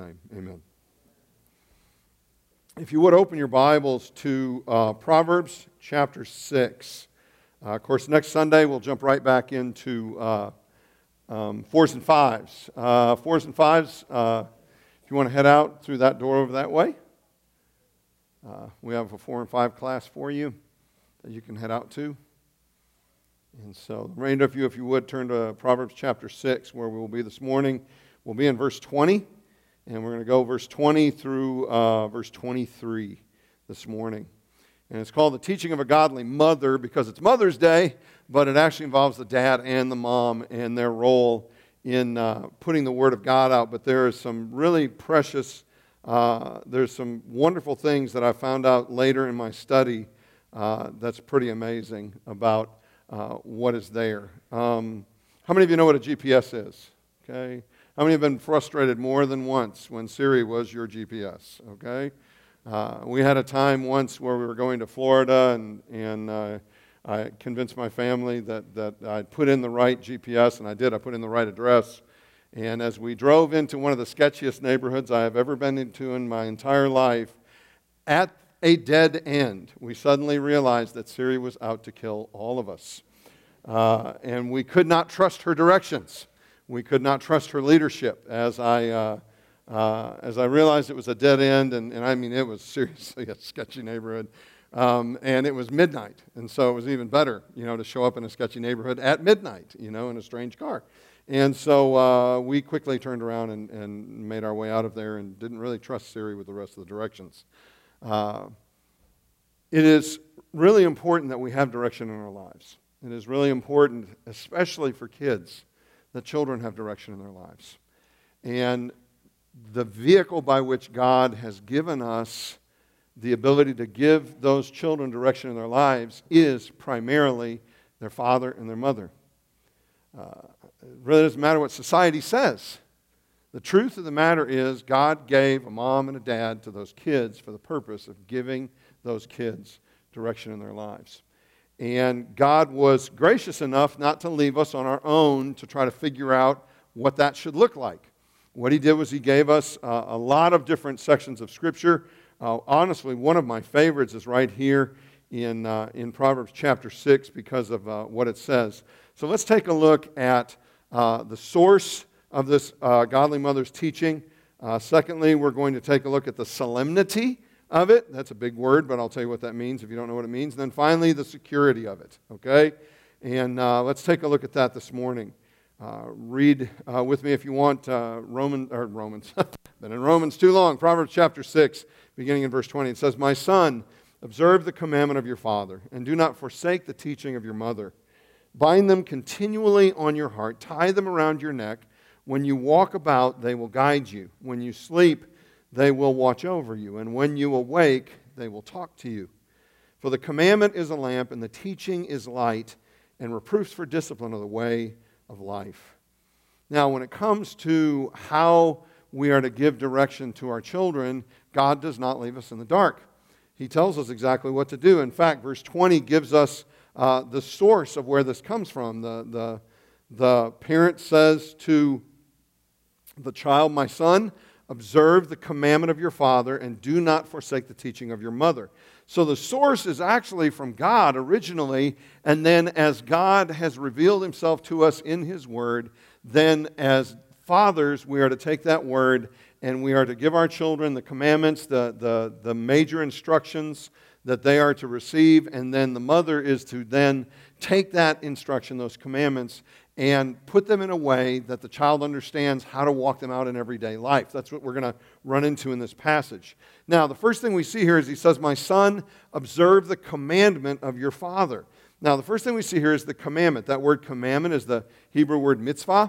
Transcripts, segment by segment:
name, amen. If you would open your Bibles to Proverbs chapter 6. Of course, next Sunday we'll jump right back into 4s and 5s. 4s and 5s, if you want to head out through that door over that way, we have a 4 and 5 class for you that you can head out to. And so, the remainder of you, if you would, turn to Proverbs chapter 6, where we will be this morning. We'll be in verse 20, and we're going to go verse 20 through verse 23 this morning. And it's called The Teaching of a Godly Mother because it's Mother's Day, but it actually involves the dad and the mom and their role in putting the Word of God out. But there is some really precious, there's some wonderful things that I found out later in my study that's pretty amazing about what is there. How many of you know what a GPS is? Okay. How many have been frustrated more than once when Siri was your GPS? Okay. We had a time once where we were going to Florida, and I convinced my family that I'd put in the right GPS, and I did. I put in the right address. And as we drove into one of the sketchiest neighborhoods I have ever been into in my entire life, at a dead end, we suddenly realized that Siri was out to kill all of us. And we could not trust her directions. We could not trust her leadership as I realized it was a dead end, and I mean, it was seriously a sketchy neighborhood. And it was midnight, and so it was even better, to show up in a sketchy neighborhood at midnight, in a strange car. And so we quickly turned around and made our way out of there and didn't really trust Siri with the rest of the directions. It is really important that we have direction in our lives. It is really important, especially for kids, that children have direction in their lives. And the vehicle by which God has given us the ability to give those children direction in their lives is primarily their father and their mother. It really doesn't matter what society says. The truth of the matter is God gave a mom and a dad to those kids for the purpose of giving those kids direction in their lives. And God was gracious enough not to leave us on our own to try to figure out what that should look like. What He did was He gave us a lot of different sections of Scripture. Honestly, one of my favorites is right here in Proverbs chapter 6 because of what it says. So let's take a look at the source of this godly mother's teaching. Secondly, we're going to take a look at the solemnity of it. That's a big word, but I'll tell you what that means if you don't know what it means. And then finally, the security of it, okay? And let's take a look at that this morning. Read with me if you want Romans. Been in Romans too long. Proverbs chapter 6, beginning in verse 20. It says, "My son, observe the commandment of your father, and do not forsake the teaching of your mother. Bind them continually on your heart. Tie them around your neck. When you walk about, they will guide you. When you sleep, they will watch over you. And when you awake, they will talk to you. For the commandment is a lamp, and the teaching is light, and reproofs for discipline are the way of life." Now, when it comes to how we are to give direction to our children, God does not leave us in the dark. He tells us exactly what to do. In fact, verse 20 gives us the source of where this comes from. The parent says to the child, "My son, observe the commandment of your father and do not forsake the teaching of your mother." So the source is actually from God originally, and then as God has revealed Himself to us in His Word, then as fathers we are to take that Word and we are to give our children the commandments, the major instructions that they are to receive, and then the mother is to then take that instruction, those commandments, and put them in a way that the child understands how to walk them out in everyday life. That's what we're going to run into in this passage. Now, the first thing we see here is he says, "My son, observe the commandment of your father." Now, the first thing we see here is the commandment. That word commandment is the Hebrew word mitzvah.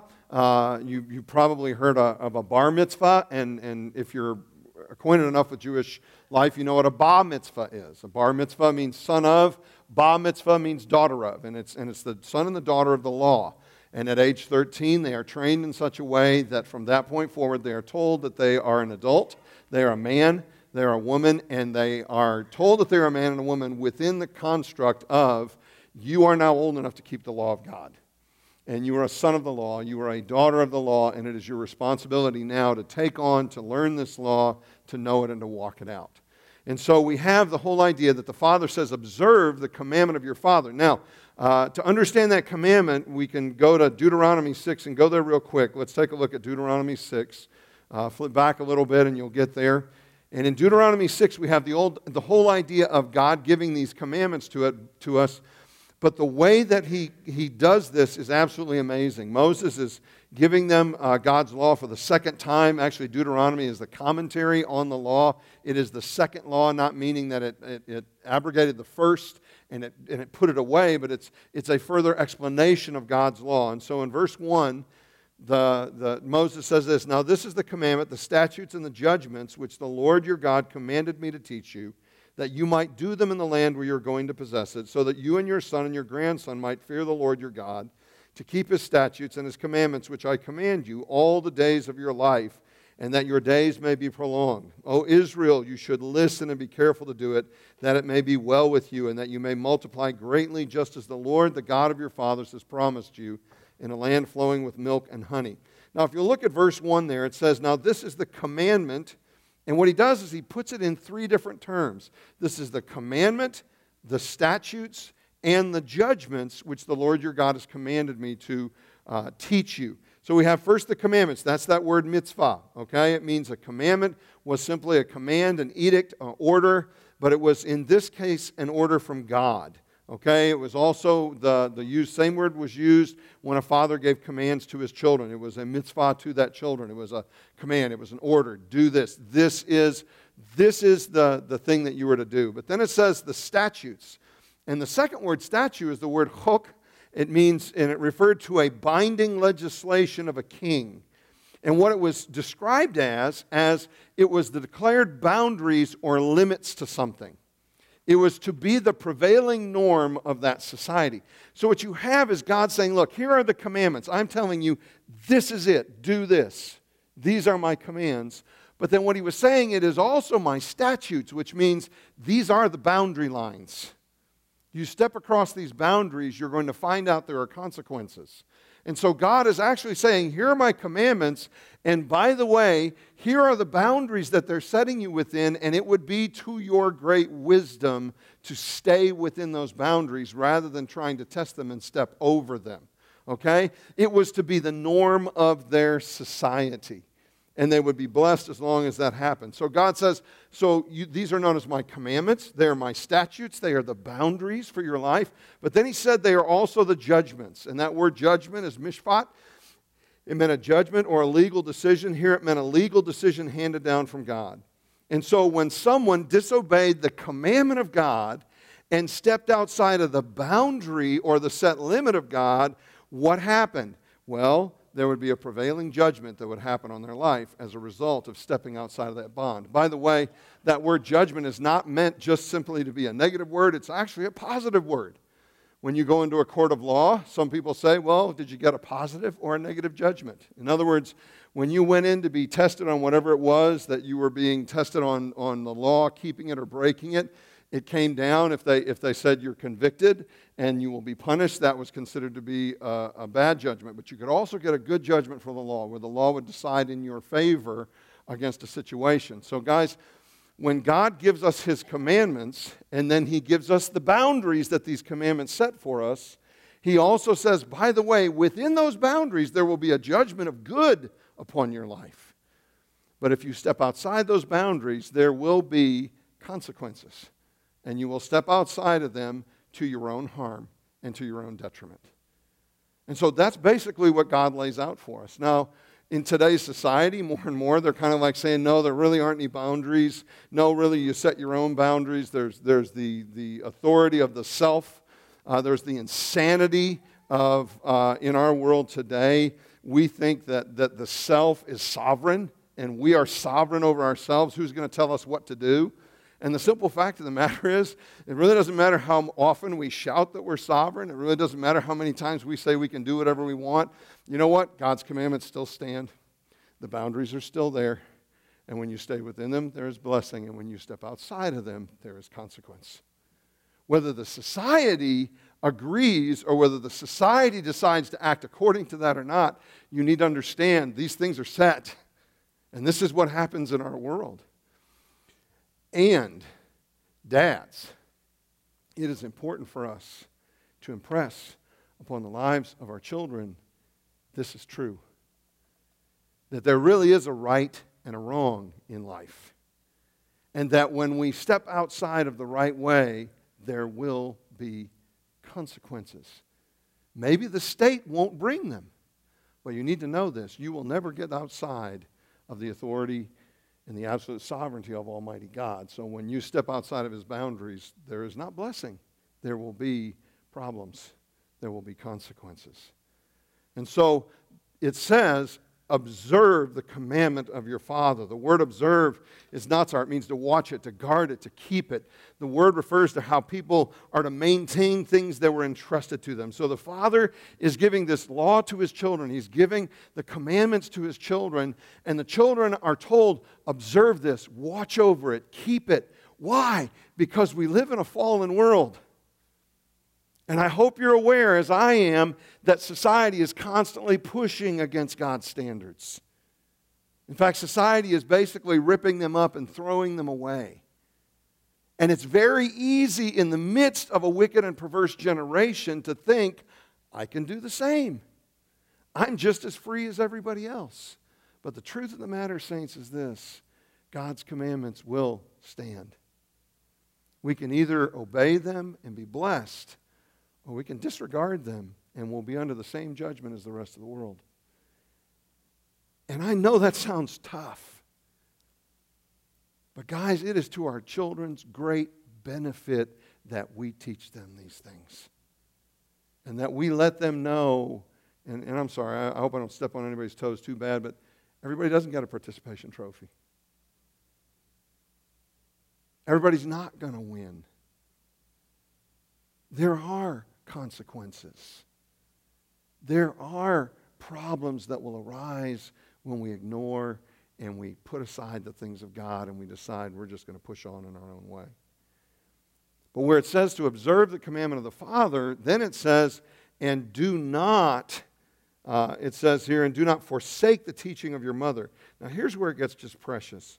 You probably heard of a bar mitzvah, and if you're acquainted enough with Jewish life, you know what a bar mitzvah is. A bar mitzvah means son of, bar mitzvah means daughter of, and it's the son and the daughter of the law. And at age 13, they are trained in such a way that from that point forward, they are told that they are an adult, they are a man, they are a woman, and they are told that they are a man and a woman within the construct of, you are now old enough to keep the law of God. and you are a son of the law, you are a daughter of the law, and it is your responsibility now to take on, to learn this law, to know it, and to walk it out. And so we have the whole idea that the Father says, observe the commandment of your Father. Now, to understand that commandment, we can go to Deuteronomy 6 and go there real quick. Let's take a look at Deuteronomy 6. Flip back a little bit and you'll get there. And in Deuteronomy 6, we have the whole idea of God giving these commandments to us. But the way that he does this is absolutely amazing. Moses is giving them God's law for the second time. Actually, Deuteronomy is the commentary on the law. It is the second law, not meaning that it abrogated the first and it put it away, but it's a further explanation of God's law. And so in verse 1, Moses says this, now this is the commandment, the statutes and the judgments which the Lord your God commanded me to teach you, that you might do them in the land where you're going to possess it, so that you and your son and your grandson might fear the Lord your God, to keep his statutes and his commandments which I command you all the days of your life, and that your days may be prolonged. O Israel, you should listen and be careful to do it, that it may be well with you, and that you may multiply greatly, just as the Lord, the God of your fathers, has promised you, in a land flowing with milk and honey. Now, if you look at verse 1 there, it says, now this is the commandment. And what he does is he puts it in three different terms. This is the commandment, the statutes, and the judgments which the Lord your God has commanded me to teach you. So we have first the commandments. That's that word mitzvah. Okay? It means a commandment was simply a command, an edict, an order, but it was in this case an order from God. Okay, it was also same word was used when a father gave commands to his children. It was a mitzvah to that children. It was a command. It was an order. Do this. This is the thing that you were to do. But then it says the statutes. And the second word, statute, is the word chok. It means, and it referred to a binding legislation of a king. And what it was described as it was the declared boundaries or limits to something. It was to be the prevailing norm of that society. So what you have is God saying, look, here are the commandments. I'm telling you, this is it. Do this. These are my commands. But then what he was saying, it is also my statutes, which means these are the boundary lines. You step across these boundaries, you're going to find out there are consequences. And so God is actually saying, here are my commandments, and by the way, here are the boundaries that they're setting you within, and it would be to your great wisdom to stay within those boundaries rather than trying to test them and step over them. Okay? It was to be the norm of their society, and they would be blessed as long as that happened. So God says, these are known as my commandments. They are my statutes. They are the boundaries for your life. But then he said they are also the judgments. And that word judgment is mishpat. It meant a judgment or a legal decision. Here it meant a legal decision handed down from God. And so when someone disobeyed the commandment of God and stepped outside of the boundary or the set limit of God, what happened? Well, there would be a prevailing judgment that would happen on their life as a result of stepping outside of that bond. By the way, that word judgment is not meant just simply to be a negative word. It's actually a positive word. When you go into a court of law, some people say, well, did you get a positive or a negative judgment? In other words, when you went in to be tested on whatever it was that you were being tested on the law, keeping it or breaking it, it came down. If they said you're convicted and you will be punished, that was considered to be a bad judgment. But you could also get a good judgment from the law, where the law would decide in your favor against a situation. So guys, when God gives us his commandments, and then he gives us the boundaries that these commandments set for us, he also says, by the way, within those boundaries, there will be a judgment of good upon your life. But if you step outside those boundaries, there will be consequences. And you will step outside of them to your own harm and to your own detriment. And so that's basically what God lays out for us. Now, in today's society, more and more, they're kind of like saying, no, there really aren't any boundaries. No, really, you set your own boundaries. There's the authority of the self. There's the insanity of, in our world today, we think that the self is sovereign, and we are sovereign over ourselves. Who's going to tell us what to do? And the simple fact of the matter is, it really doesn't matter how often we shout that we're sovereign. It really doesn't matter how many times we say we can do whatever we want. You know what? God's commandments still stand. The boundaries are still there. And when you stay within them, there is blessing. And when you step outside of them, there is consequence. Whether the society agrees or whether the society decides to act according to that or not, you need to understand these things are set. And this is what happens in our world. And dads, it is important for us to impress upon the lives of our children this is true. That there really is a right and a wrong in life. And that when we step outside of the right way, there will be consequences. Maybe the state won't bring them. But you need to know this. You will never get outside of the authority and the absolute sovereignty of Almighty God. So when you step outside of His boundaries, there is not blessing. There will be problems. There will be consequences. And so it says, observe the commandment of your father. The word observe is natsar. It means to watch it, to guard it, to keep it. The word refers to how people are to maintain things that were entrusted to them. So the father is giving this law to his children. He's giving the commandments to his children. And the children are told, observe this, watch over it, keep it. Why? Because we live in a fallen world. And I hope you're aware, as I am, that society is constantly pushing against God's standards. In fact, society is basically ripping them up and throwing them away. And it's very easy in the midst of a wicked and perverse generation to think, I can do the same. I'm just as free as everybody else. But the truth of the matter, saints, is this: God's commandments will stand. We can either obey them and be blessed, or we can disregard them and we'll be under the same judgment as the rest of the world. And I know that sounds tough. But guys, it is to our children's great benefit that we teach them these things. And that we let them know, and I'm sorry, I hope I don't step on anybody's toes too bad, but everybody doesn't get a participation trophy. Everybody's not going to win. There are consequences. There are problems that will arise when we ignore and we put aside the things of God and we decide we're just going to push on in our own way. But where it says to observe the commandment of the Father, then it says, and do not, it says here, and do not forsake the teaching of your mother. Now here's where it gets just precious.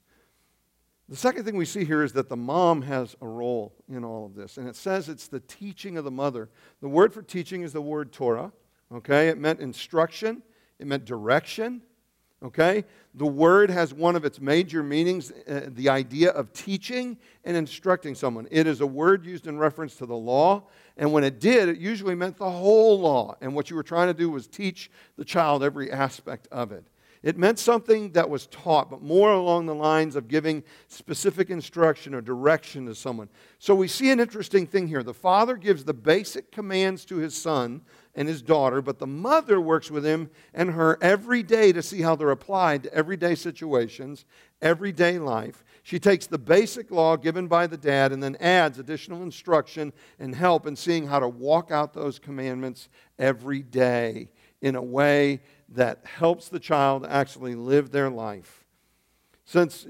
The second thing we see here is that the mom has a role in all of this. And it says it's the teaching of the mother. The word for teaching is the word Torah. Okay? It meant instruction. It meant direction. Okay? The word has one of its major meanings, the idea of teaching and instructing someone. It is a word used in reference to the law. And when it did, it usually meant the whole law. And what you were trying to do was teach the child every aspect of it. It meant something that was taught, but more along the lines of giving specific instruction or direction to someone. So we see an interesting thing here. The father gives the basic commands to his son and his daughter, but the mother works with him and her every day to see how they're applied to everyday situations, everyday life. She takes the basic law given by the dad and then adds additional instruction and help in seeing how to walk out those commandments every day in a way that helps the child actually live their life. Since,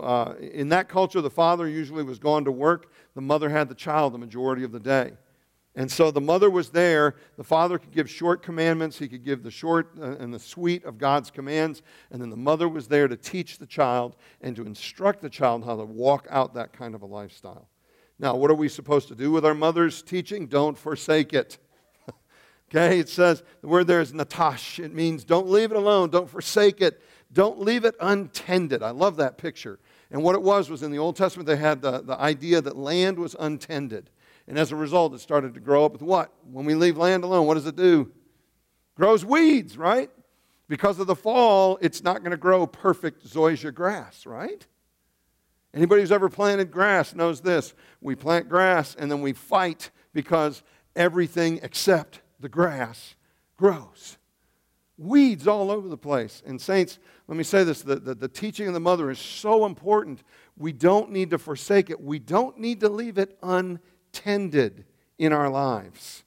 in that culture, the father usually was gone to work, the mother had the child the majority of the day. And so the mother was there. The father could give short commandments. He could give the short and the sweet of God's commands. And then the mother was there to teach the child and to instruct the child how to walk out that kind of a lifestyle. Now, what are we supposed to do with our mother's teaching? Don't forsake it. Okay, it says, the word there is natash. It means don't leave it alone. Don't forsake it. Don't leave it untended. I love that picture. And what it was in the Old Testament, they had the idea that land was untended. And as a result, it started to grow up with what? When we leave land alone, what does it do? Grows weeds, right? Because of the fall, it's not going to grow perfect zoysia grass, right? Anybody who's ever planted grass knows this. We plant grass and then we fight because everything except the grass grows. Weeds all over the place. And saints, let me say this, the teaching of the mother is so important. We don't need to forsake it. We don't need to leave it untended in our lives.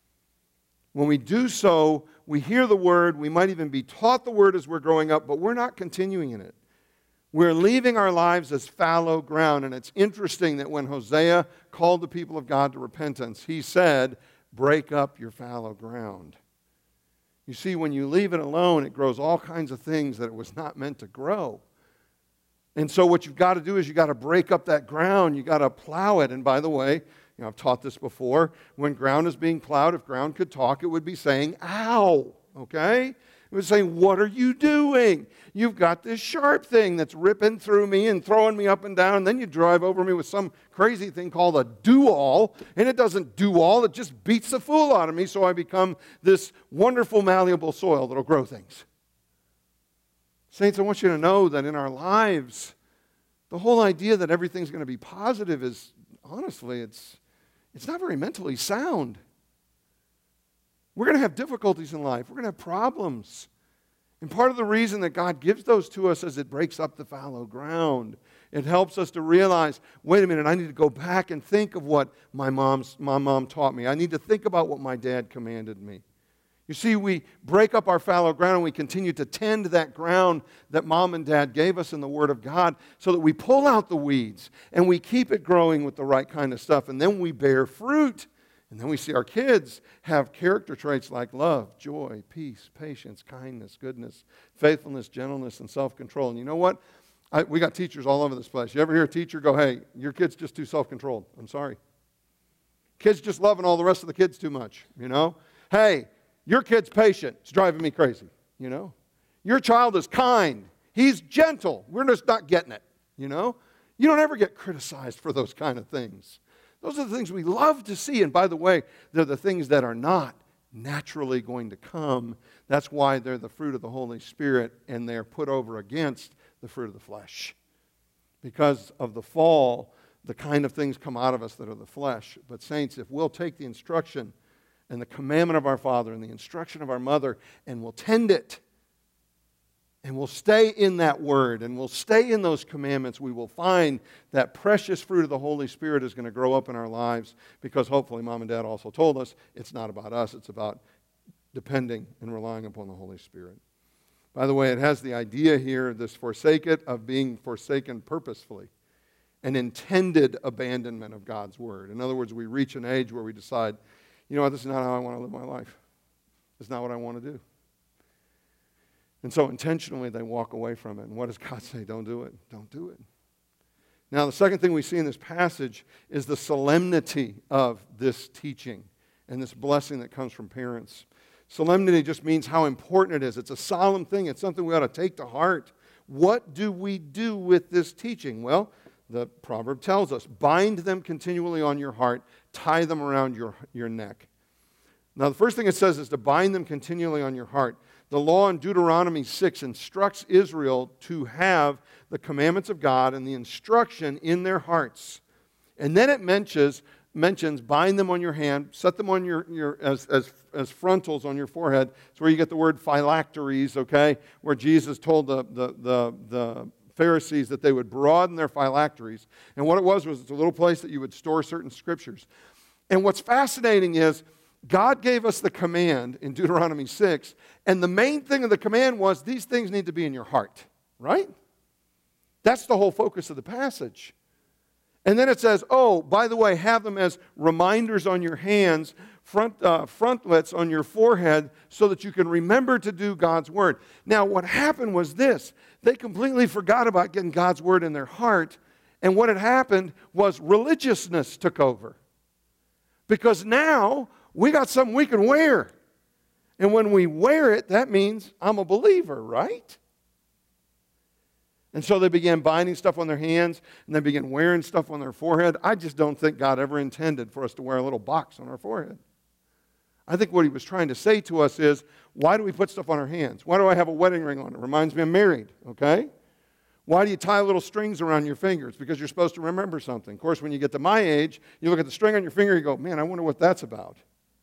When we do so, we hear the word, we might even be taught the word as we're growing up, but we're not continuing in it. We're leaving our lives as fallow ground. And it's interesting that when Hosea called the people of God to repentance, he said, break up your fallow ground. You see, when you leave it alone, it grows all kinds of things that it was not meant to grow. And so what you've got to do is you've got to break up that ground. You've got to plow it. And by the way, I've taught this before. When ground is being plowed, if ground could talk, it would be saying, ow, okay? It would say, what are you doing? You've got this sharp thing that's ripping through me and throwing me up and down, and then you drive over me with some crazy thing called a do-all, and it doesn't do all, it just beats the fool out of me, so I become this wonderful, malleable soil that'll grow things. Saints, I want you to know that in our lives, the whole idea that everything's going to be positive is, honestly, it's not very mentally sound. We're going to have difficulties in life. We're going to have problems. And part of the reason that God gives those to us is it breaks up the fallow ground. It helps us to realize, wait a minute, I need to go back and think of what my mom taught me. I need to think about what my dad commanded me. You see, we break up our fallow ground and we continue to tend that ground that mom and dad gave us in the Word of God so that we pull out the weeds and we keep it growing with the right kind of stuff. And then we bear fruit. And then we see our kids have character traits like love, joy, peace, patience, kindness, goodness, faithfulness, gentleness, and self-control. And you know what? We got teachers all over this place. You ever hear a teacher go, hey, your kid's just too self-controlled. I'm sorry. Kid's just loving all the rest of the kids too much, you know? Hey, your kid's patient. It's driving me crazy, you know? Your child is kind. He's gentle. We're just not getting it, you know? You don't ever get criticized for those kind of things. Those are the things we love to see. And by the way, they're the things that are not naturally going to come. That's why they're the fruit of the Holy Spirit, and they're put over against the fruit of the flesh. Because of the fall, the kind of things come out of us that are the flesh. But saints, if we'll take the instruction and the commandment of our Father and the instruction of our mother, and we'll tend it, and we'll stay in that word, and we'll stay in those commandments, we will find that precious fruit of the Holy Spirit is going to grow up in our lives, because hopefully mom and dad also told us it's not about us, it's about depending and relying upon the Holy Spirit. By the way, it has the idea here, this forsake it, of being forsaken purposefully, an intended abandonment of God's word. In other words, we reach an age where we decide, you know what, this is not how I want to live my life. It's not what I want to do. And so intentionally they walk away from it. And what does God say? Don't do it. Don't do it. Now the second thing we see in this passage is the solemnity of this teaching and this blessing that comes from parents. Solemnity just means how important it is. It's a solemn thing. It's something we ought to take to heart. What do we do with this teaching? Well, the proverb tells us, bind them continually on your heart, tie them around your neck. Now the first thing it says is to bind them continually on your heart. The law in Deuteronomy 6 instructs Israel to have the commandments of God and the instruction in their hearts. And then it mentions bind them on your hand, set them on as frontals on your forehead. It's where you get the word phylacteries, okay? Where Jesus told the Pharisees that they would broaden their phylacteries. And what it was it's a little place that you would store certain scriptures. And what's fascinating is God gave us the command in Deuteronomy 6, and the main thing of the command was these things need to be in your heart, right? That's the whole focus of the passage. And then it says, oh, by the way, have them as reminders on your hands, frontlets on your forehead, so that you can remember to do God's word. Now, what happened was this. They completely forgot about getting God's word in their heart, and what had happened was religiousness took over. Because now we got something we can wear. And when we wear it, that means I'm a believer, right? And so they began binding stuff on their hands, and they began wearing stuff on their forehead. I just don't think God ever intended for us to wear a little box on our forehead. I think what he was trying to say to us is, why do we put stuff on our hands? Why do I have a wedding ring on? It reminds me I'm married, okay? Why do you tie little strings around your fingers? Because you're supposed to remember something. Of course, when you get to my age, you look at the string on your finger, you go, man, I wonder what that's about.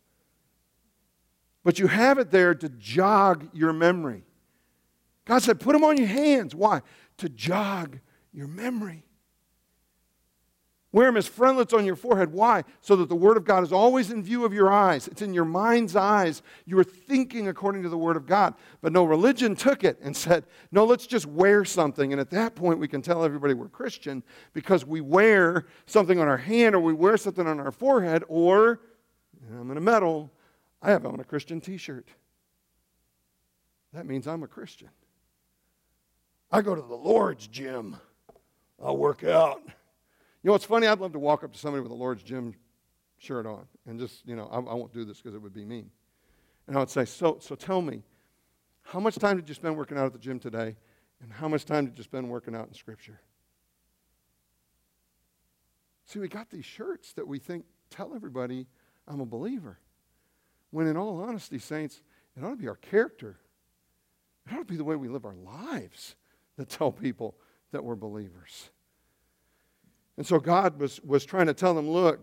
But you have it there to jog your memory. God said, put them on your hands. Why? To jog your memory. Wear them as frontlets on your forehead. Why? So that the Word of God is always in view of your eyes. It's in your mind's eyes. You are thinking according to the Word of God. But no, religion took it and said, no, let's just wear something. And at that point, we can tell everybody we're Christian because we wear something on our hand or we wear something on our forehead or, and I'm going to meddle, I have on a Christian t-shirt. That means I'm a Christian. I go to the Lord's gym. I'll work out. You know what's funny? I'd love to walk up to somebody with a Lord's gym shirt on and just, I won't do this because it would be mean. And I would say, so tell me, how much time did you spend working out at the gym today? And how much time did you spend working out in Scripture? See, we got these shirts that we think tell everybody I'm a believer. When in all honesty, saints, it ought to be our character. It ought to be the way we live our lives that tell people that we're believers. And so God was trying to tell them, look,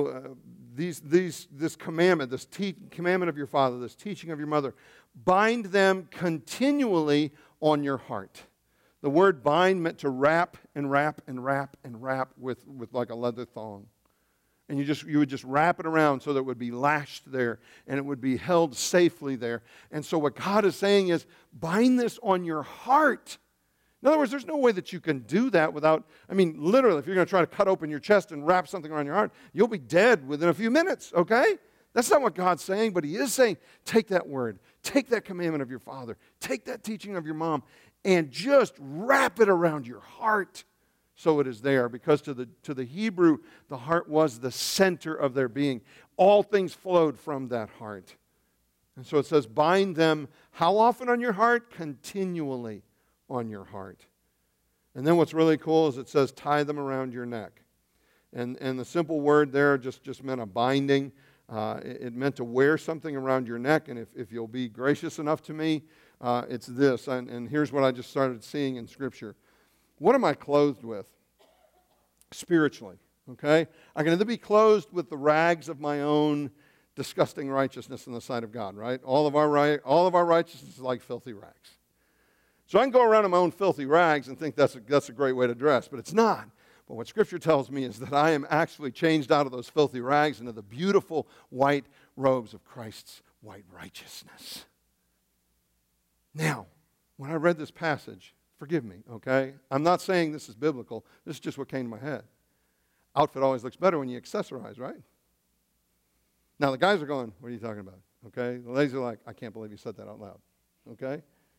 this commandment, this commandment of your father, this teaching of your mother, bind them continually on your heart. The word bind meant to wrap and wrap and wrap and wrap with like a leather thong. And you would just wrap it around so that it would be lashed there and it would be held safely there. And so what God is saying is, bind this on your heart. In other words, there's no way that you can do that without, literally, if you're going to try to cut open your chest and wrap something around your heart, you'll be dead within a few minutes, okay? That's not what God's saying, but He is saying, take that word, take that commandment of your father, take that teaching of your mom, and just wrap it around your heart so it is there. Because to the Hebrew, the heart was the center of their being. All things flowed from that heart. And so it says, bind them how often on your heart? Continually on your heart. And then what's really cool is it says, tie them around your neck. And the simple word there just meant a binding. It meant to wear something around your neck. And if you'll be gracious enough to me, it's this. And here's what I just started seeing in Scripture. What am I clothed with? Spiritually, okay? I can either be clothed with the rags of my own disgusting righteousness in the sight of God, right? All of our righteousness is like filthy rags. So I can go around in my own filthy rags and think that's a great way to dress, but it's not. But what Scripture tells me is that I am actually changed out of those filthy rags into the beautiful white robes of Christ's white righteousness. Now, when I read this passage, forgive me, okay? I'm not saying this is biblical. This is just what came to my head. Outfit always looks better when you accessorize, right? Now, the guys are going, what are you talking about? Okay? The ladies are like, I can't believe you said that out loud. Okay?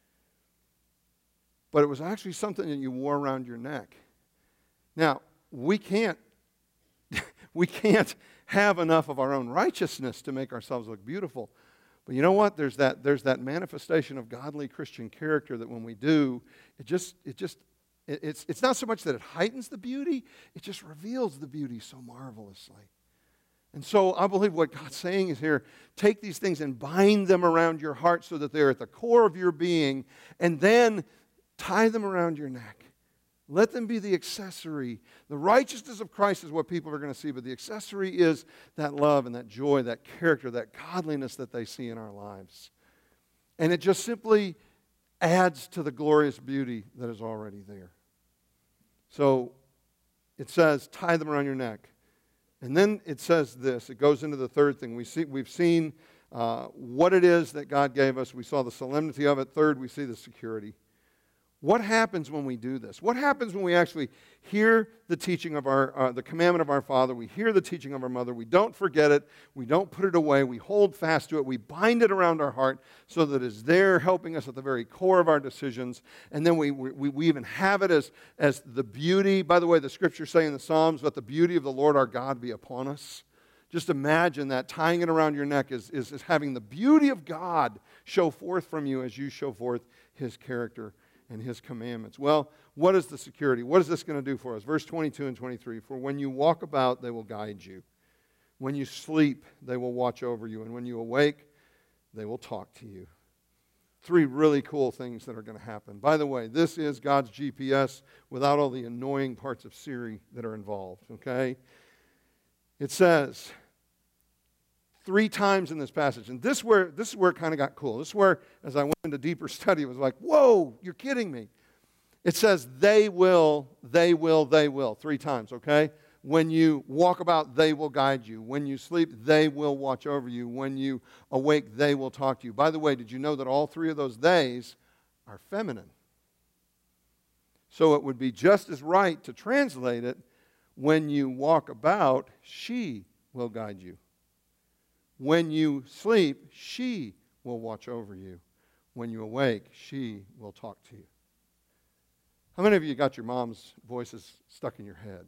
But it was actually something that you wore around your neck. Now, we can't have enough of our own righteousness to make ourselves look beautiful. But you know what? There's that manifestation of godly Christian character that when we do, it's not so much that it heightens the beauty, it just reveals the beauty so marvelously. And so I believe what God's saying is here, take these things and bind them around your heart so that they're at the core of your being, and then tie them around your neck. Let them be the accessory. The righteousness of Christ is what people are going to see, but the accessory is that love and that joy, that character, that godliness that they see in our lives. And it just simply adds to the glorious beauty that is already there. So it says, tie them around your neck. And then it says this. It goes into the third thing. We've seen what it is that God gave us. We saw the solemnity of it. Third, we see the security. What happens when we do this? What happens when we actually hear the teaching of the commandment of our Father, we hear the teaching of our mother, we don't forget it, we don't put it away, we hold fast to it, we bind it around our heart so that it's there helping us at the very core of our decisions, and then we even have it as the beauty. By the way, the Scriptures say in the Psalms, let the beauty of the Lord our God be upon us. Just imagine that tying it around your neck is having the beauty of God show forth from you as you show forth His character and His commandments. Well, what is the security? What is this going to do for us? Verse 22 and 23, for when you walk about, they will guide you. When you sleep, they will watch over you. And when you awake, they will talk to you. Three really cool things that are going to happen. By the way, this is God's GPS without all the annoying parts of Siri that are involved, okay? It says 3 times in this passage. And this is where it kind of got cool. This is where, as I went into deeper study, it was like, whoa, you're kidding me. It says, they will, 3 times, okay? When you walk about, they will guide you. When you sleep, they will watch over you. When you awake, they will talk to you. By the way, did you know that all 3 of those theys are feminine? So it would be just as right to translate it, when you walk about, she will guide you. When you sleep, she will watch over you. When you awake, she will talk to you. How many of you got your mom's voices stuck in your head?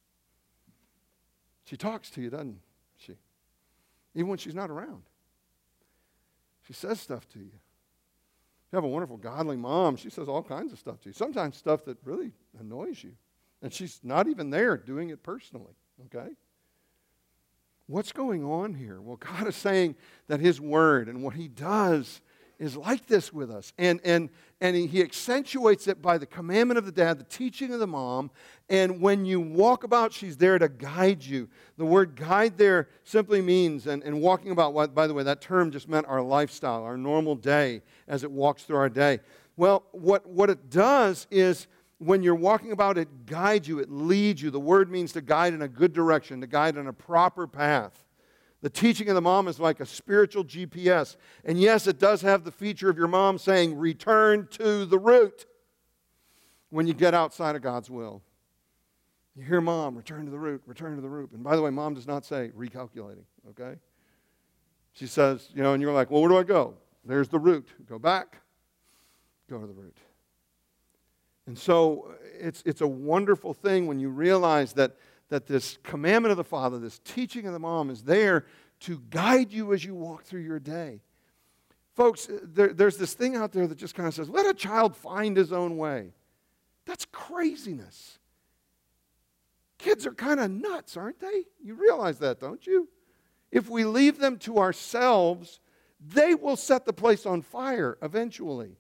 She talks to you, doesn't she? Even when she's not around. She says stuff to you. You have a wonderful, godly mom. She says all kinds of stuff to you. Sometimes stuff that really annoys you. And she's not even there doing it personally, okay? What's going on here? Well, God is saying that His Word and what He does is like this with us. And He accentuates it by the commandment of the dad, the teaching of the mom. And when you walk about, she's there to guide you. The word guide there simply means, and walking about, by the way, that term just meant our lifestyle, our normal day as it walks through our day. Well, what it does is when you're walking about, it guides you, it leads you. The word means to guide in a good direction, to guide in a proper path. The teaching of the mom is like a spiritual GPS. And yes, it does have the feature of your mom saying, return to the root when you get outside of God's will. You hear mom, return to the root, return to the root. And by the way, mom does not say recalculating, okay? She says, and you're like, well, where do I go? There's the root. Go back, go to the root. And so it's a wonderful thing when you realize that this commandment of the Father, this teaching of the mom is there to guide you as you walk through your day. Folks, there's this thing out there that just kind of says, let a child find his own way. That's craziness. Kids are kind of nuts, aren't they? You realize that, don't you? If we leave them to ourselves, they will set the place on fire eventually.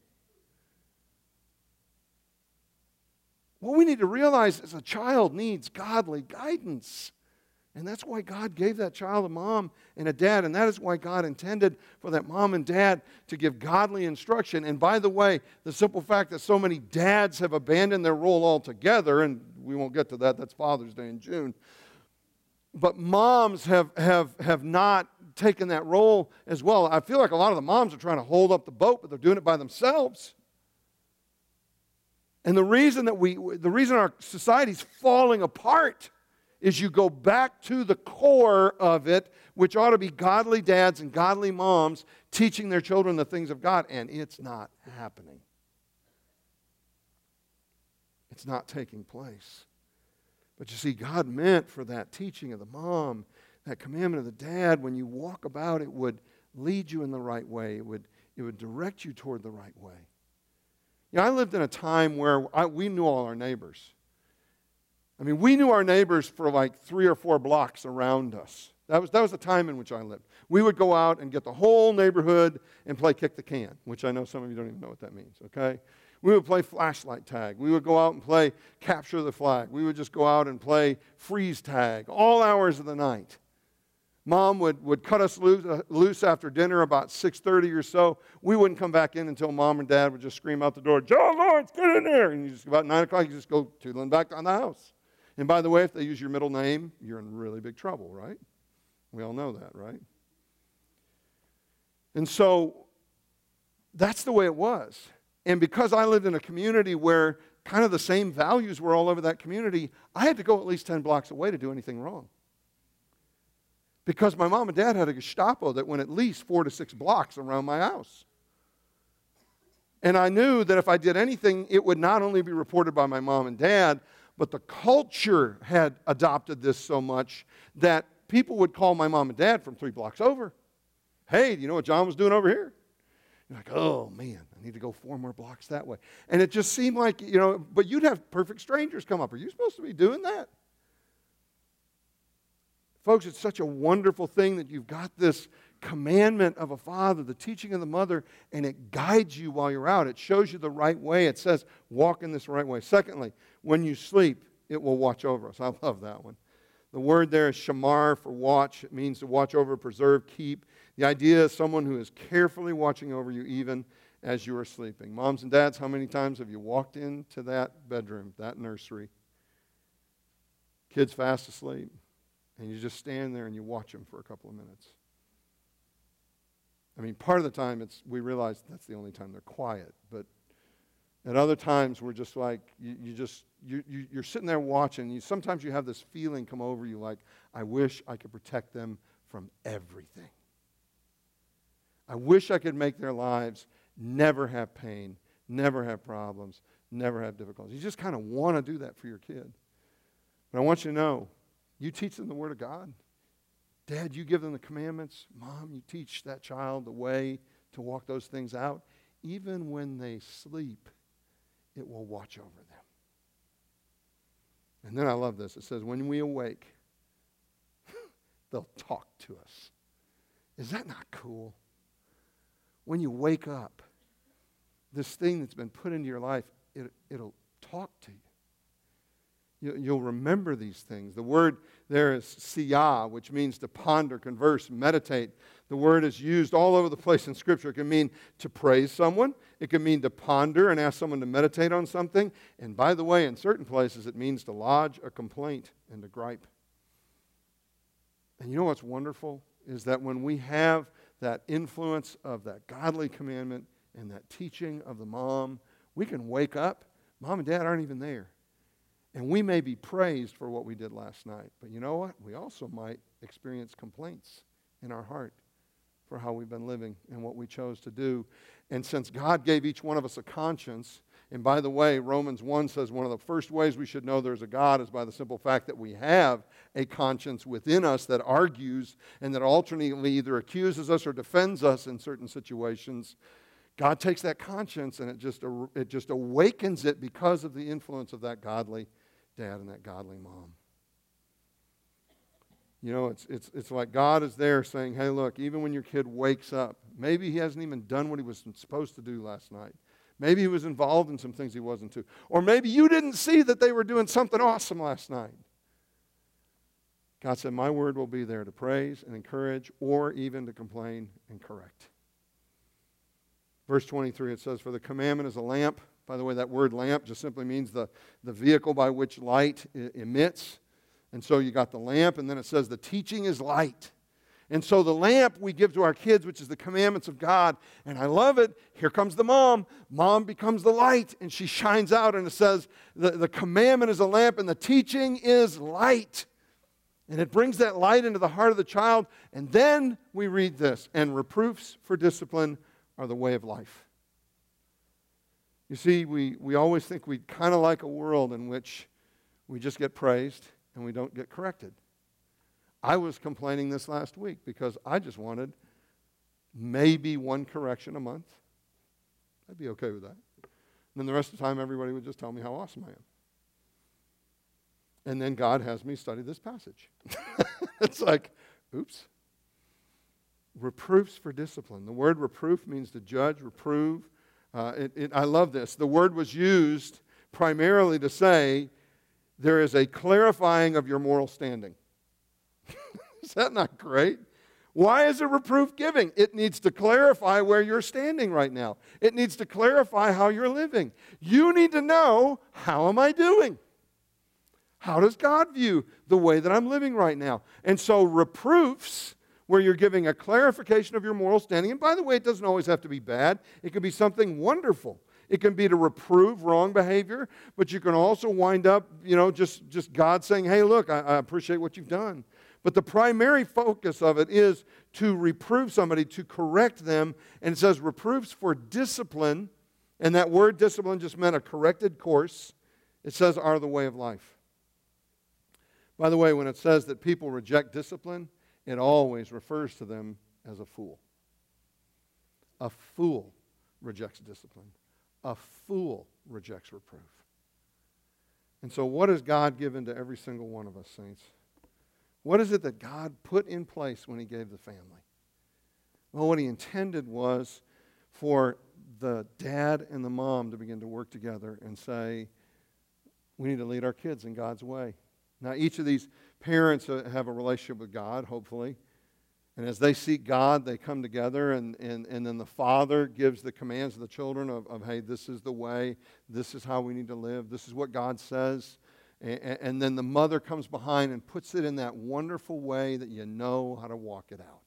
What we need to realize is a child needs godly guidance. And that's why God gave that child a mom and a dad. And that is why God intended for that mom and dad to give godly instruction. And by the way, the simple fact that so many dads have abandoned their role altogether, and we won't get to that, that's Father's Day in June. But moms have not taken that role as well. I feel like a lot of the moms are trying to hold up the boat, but they're doing it by themselves. And the reason our society's falling apart is you go back to the core of it, which ought to be godly dads and godly moms teaching their children the things of God, and it's not happening. It's not taking place. But you see, God meant for that teaching of the mom, that commandment of the dad, when you walk about, it would lead you in the right way. It would direct you toward the right way. I lived in a time where we knew all our neighbors. I mean, we knew our neighbors for like 3 or 4 blocks around us. That was the time in which I lived. We would go out and get the whole neighborhood and play kick the can, which I know some of you don't even know what that means, okay? We would play flashlight tag. We would go out and play capture the flag. We would just go out and play freeze tag all hours of the night. Mom would cut us loose after dinner about 6:30 or so. We wouldn't come back in until Mom and Dad would just scream out the door, John Lawrence, get in there! And about 9 o'clock, you just go tootling back down the house. And by the way, if they use your middle name, you're in really big trouble, right? We all know that, right? And so that's the way it was. And because I lived in a community where kind of the same values were all over that community, I had to go at least 10 blocks away to do anything wrong. Because my mom and dad had a Gestapo that went at least 4 to 6 blocks around my house. And I knew that if I did anything, it would not only be reported by my mom and dad, but the culture had adopted this so much that people would call my mom and dad from 3 blocks over. Hey, do you know what John was doing over here? You're like, oh man, I need to go 4 more blocks that way. And it just seemed like, but you'd have perfect strangers come up. Are you supposed to be doing that? Folks, it's such a wonderful thing that you've got this commandment of a father, the teaching of the mother, and it guides you while you're out. It shows you the right way. It says, walk in this right way. Secondly, when you sleep, it will watch over us. I love that one. The word there is shamar for watch. It means to watch over, preserve, keep. The idea is someone who is carefully watching over you even as you are sleeping. Moms and dads, how many times have you walked into that bedroom, that nursery, kids fast asleep, and you just stand there and you watch them for a couple of minutes? I mean, part of the time we realize that's the only time they're quiet, but at other times we're just like, you're sitting there watching. Sometimes you have this feeling come over you like, I wish I could protect them from everything. I wish I could make their lives never have pain, never have problems, never have difficulties. You just kind of want to do that for your kid. But I want you to know, you teach them the Word of God. Dad, you give them the commandments. Mom, you teach that child the way to walk those things out. Even when they sleep, it will watch over them. And then I love this. It says, when we awake, they'll talk to us. Is that not cool? When you wake up, this thing that's been put into your life, it'll talk to you. You'll remember these things. The word there is siyah, which means to ponder, converse, meditate. The word is used all over the place in Scripture. It can mean to praise someone. It can mean to ponder and ask someone to meditate on something. And by the way, in certain places, it means to lodge a complaint and to gripe. And you know what's wonderful is that when we have that influence of that godly commandment and that teaching of the mom, we can wake up. Mom and dad aren't even there. And we may be praised for what we did last night. But you know what? We also might experience complaints in our heart for how we've been living and what we chose to do. And since God gave each one of us a conscience, and by the way, Romans 1 says one of the first ways we should know there's a God is by the simple fact that we have a conscience within us that argues and that alternately either accuses us or defends us in certain situations. God takes that conscience and it just awakens it because of the influence of that godly dad and that godly mom. You know, it's like God is there saying, hey, look, even when your kid wakes up, maybe he hasn't even done what he was supposed to do last night. Maybe he was involved in some things he wasn't to. Or maybe you didn't see that they were doing something awesome last night. God said, my word will be there to praise and encourage or even to complain and correct. Verse 23, it says, for the commandment is a lamp. By the way, that word lamp just simply means the vehicle by which light emits. And so you got the lamp, and then it says the teaching is light. And so the lamp we give to our kids, which is the commandments of God. And I love it. Here comes the mom. Mom becomes the light, and she shines out, and it says the commandment is a lamp, and the teaching is light. And it brings that light into the heart of the child. And then we read this, and reproofs for discipline are the way of life. You see, we always think we kind of like a world in which we just get praised and we don't get corrected. I was complaining this last week because I just wanted maybe one correction a month. I'd be okay with that. And then the rest of the time, everybody would just tell me how awesome I am. And then God has me study this passage. It's like, oops. Reproofs for discipline. The word reproof means to judge, reprove. I love this. The word was used primarily to say there is a clarifying of your moral standing. Is that not great? Why is a reproof giving? It needs to clarify where you're standing right now. It needs to clarify how you're living. You need to know, how am I doing? How does God view the way that I'm living right now? And so reproofs, where you're giving a clarification of your moral standing. And by the way, it doesn't always have to be bad. It can be something wonderful. It can be to reprove wrong behavior, but you can also wind up, just God saying, hey, look, I appreciate what you've done. But the primary focus of it is to reprove somebody, to correct them. And it says reproofs for discipline. And that word discipline just meant a corrected course. It says are the way of life. By the way, when it says that people reject discipline, it always refers to them as a fool. A fool rejects discipline. A fool rejects reproof. And so what has God given to every single one of us, saints? What is it that God put in place when He gave the family? Well, what He intended was for the dad and the mom to begin to work together and say, we need to lead our kids in God's way. Now, each of these parents have a relationship with God, hopefully. And as they seek God, they come together, and then the father gives the commands to the children of, hey, this is the way, this is how we need to live, this is what God says. And then the mother comes behind and puts it in that wonderful way that you know how to walk it out.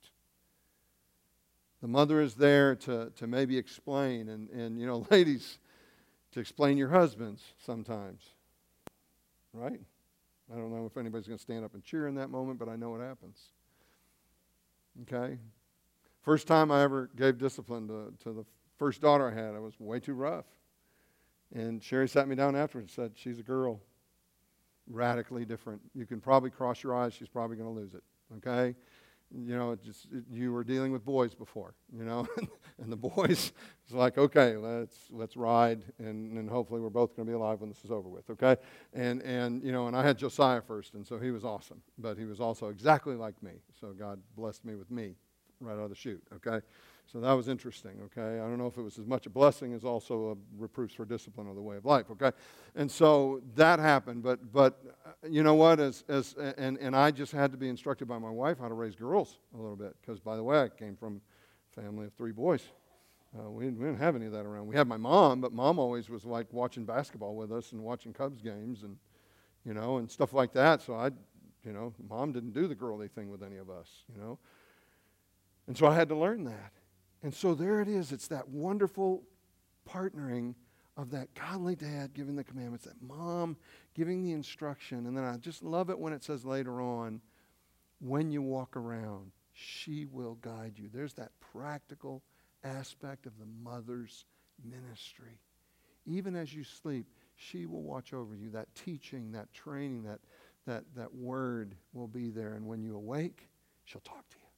The mother is there to maybe explain, and ladies, to explain your husbands sometimes, right? I don't know if anybody's going to stand up and cheer in that moment, but I know it happens. Okay? First time I ever gave discipline to the first daughter I had, I was way too rough. And Sherry sat me down afterwards and said, she's a girl, radically different. You can probably cross your eyes, she's probably going to lose it, okay? You were dealing with boys before, and the boys was like, okay, let's ride, and hopefully we're both going to be alive when this is over with, okay? And I had Josiah first, and so he was awesome, but he was also exactly like me. So God blessed me with me right out of the chute, okay? So that was interesting, okay? I don't know if it was as much a blessing as also a reproofs for discipline or the way of life, okay? And so that happened, but you know what? And I just had to be instructed by my wife how to raise girls a little bit, because by the way, I came from a family of 3 boys. We didn't have any of that around. We had my mom, but Mom always was like watching basketball with us and watching Cubs games and and stuff like that. So Mom didn't do the girly thing with any of us, And so I had to learn that. And so there it is. It's that wonderful partnering of that godly dad giving the commandments, that mom giving the instruction. And then I just love it when it says later on, when you walk around, she will guide you. There's that practical aspect of the mother's ministry. Even as you sleep, she will watch over you. That teaching, that training, that word will be there. And when you awake, she'll talk to you.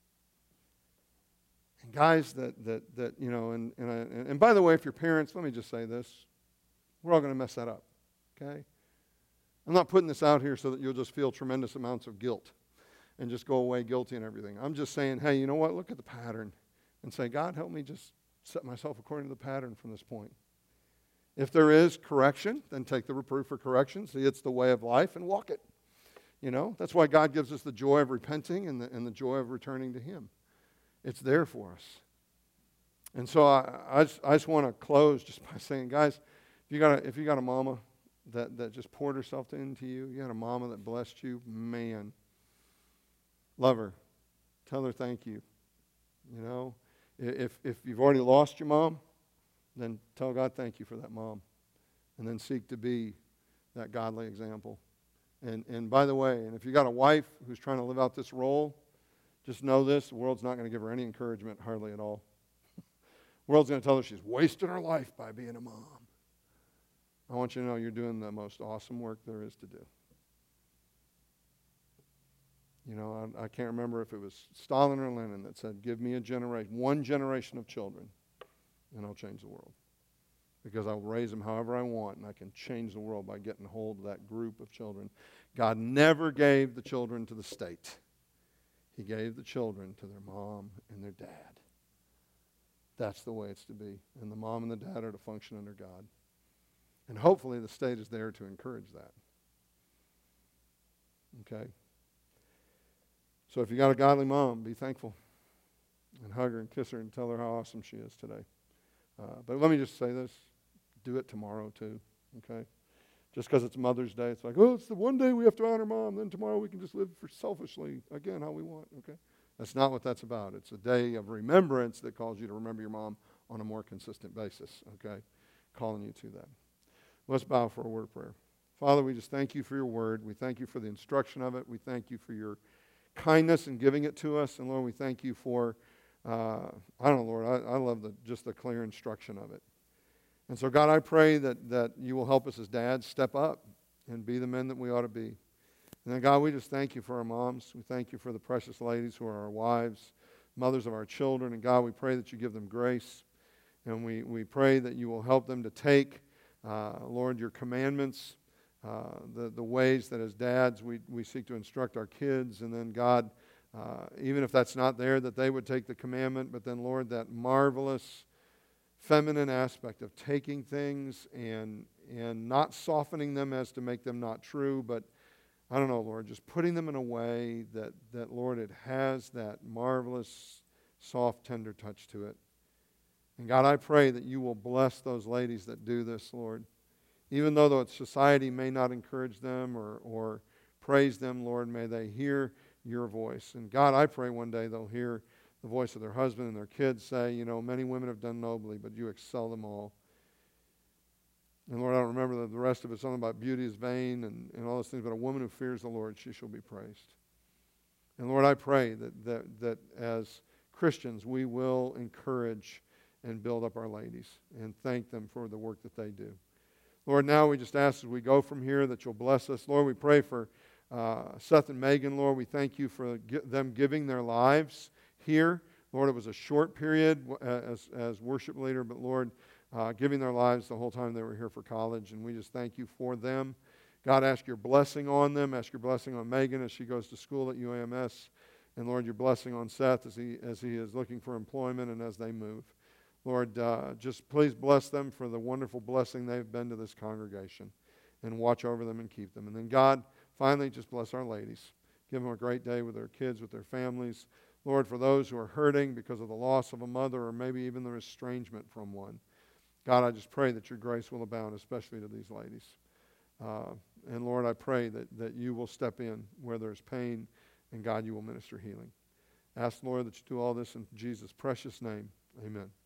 And guys, and by the way, if you're parents, let me just say this. We're all going to mess that up, okay? I'm not putting this out here so that you'll just feel tremendous amounts of guilt and just go away guilty and everything. I'm just saying, hey, you know what? Look at the pattern and say, God, help me just set myself according to the pattern from this point. If there is correction, then take the reproof for correction. See, it's the way of life and walk it. That's why God gives us the joy of repenting and the joy of returning to Him. It's there for us. And so I just want to close just by saying, guys, if you got a mama that just poured herself into you, you got a mama that blessed you, man, love her. Tell her thank you. If you've already lost your mom, then tell God thank you for that mom. And then seek to be that godly example. And by the way, and if you got a wife who's trying to live out this role, just know this, the world's not going to give her any encouragement, hardly at all. The world's going to tell her she's wasted her life by being a mom. I want you to know you're doing the most awesome work there is to do. I can't remember if it was Stalin or Lenin that said, give me one generation of children, and I'll change the world. Because I'll raise them however I want, and I can change the world by getting hold of that group of children. God never gave the children to the state. He gave the children to their mom and their dad. That's the way it's to be. And the mom and the dad are to function under God. And hopefully the state is there to encourage that. Okay? So if you got a godly mom, be thankful. And hug her and kiss her and tell her how awesome she is today. But let me just say this. Do it tomorrow too. Okay? Just because it's Mother's Day, it's like, oh, it's the one day we have to honor Mom. Then tomorrow we can just live selfishly, again, how we want. Okay? That's not what that's about. It's a day of remembrance that calls you to remember your mom on a more consistent basis. Okay? Calling you to that. Let's bow for a word of prayer. Father, we just thank you for your word. We thank you for the instruction of it. We thank you for your kindness in giving it to us. And Lord, we thank you for, I don't know, Lord, I love just the clear instruction of it. And so, God, I pray that you will help us as dads step up and be the men that we ought to be. And then, God, we just thank you for our moms. We thank you for the precious ladies who are our wives, mothers of our children. And, God, we pray that you give them grace. And we pray that you will help them to take, Lord, your commandments, the ways that as dads we seek to instruct our kids. And then, God, even if that's not there, that they would take the commandment. But then, Lord, that marvelous feminine aspect of taking things and not softening them as to make them not true, but I don't know, Lord, just putting them in a way that Lord, it has that marvelous, soft, tender touch to it. And God, I pray that you will bless those ladies that do this, Lord. Even though society may not encourage them or praise them, Lord, may they hear your voice. And God, I pray one day they'll hear the voice of their husband and their kids say, many women have done nobly, but you excel them all. And Lord, I don't remember the rest of it, something about beauty is vain and all those things, but a woman who fears the Lord, she shall be praised. And Lord, I pray that as Christians, we will encourage and build up our ladies and thank them for the work that they do. Lord, now we just ask as we go from here that you'll bless us. Lord, we pray for Seth and Megan. Lord, we thank you for them giving their lives here. Lord, it was a short period as worship leader, but Lord, giving their lives the whole time they were here for college, and we just thank you for them. God, ask your blessing on them. Ask your blessing on Megan as she goes to school at UAMS. And Lord, your blessing on Seth as he is looking for employment and as they move. Lord, just please bless them for the wonderful blessing they've been to this congregation, and watch over them and keep them. And then God, finally, just bless our ladies. Give them a great day with their kids, with their families. Lord, for those who are hurting because of the loss of a mother or maybe even the estrangement from one, God, I just pray that your grace will abound, especially to these ladies. And Lord, I pray that you will step in where there's pain, and God, you will minister healing. Ask, Lord, that you do all this in Jesus' precious name. Amen.